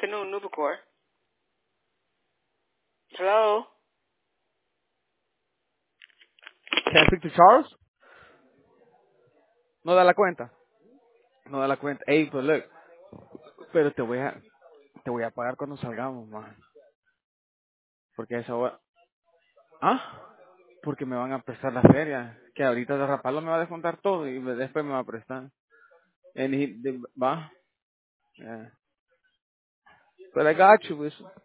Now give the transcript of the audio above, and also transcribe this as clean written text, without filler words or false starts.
afternoon, Nubucor. Hello. Can I speak to Charles? No da la cuenta. No da la cuenta. Ey, pues look, pero te voy a pagar cuando salgamos, man. Porque esa hora, ¿ah? Porque me van a prestar la feria. Que ahorita de Rapalo me va a descontar todo y después me va a prestar. Va. Yeah. But I got you, listen.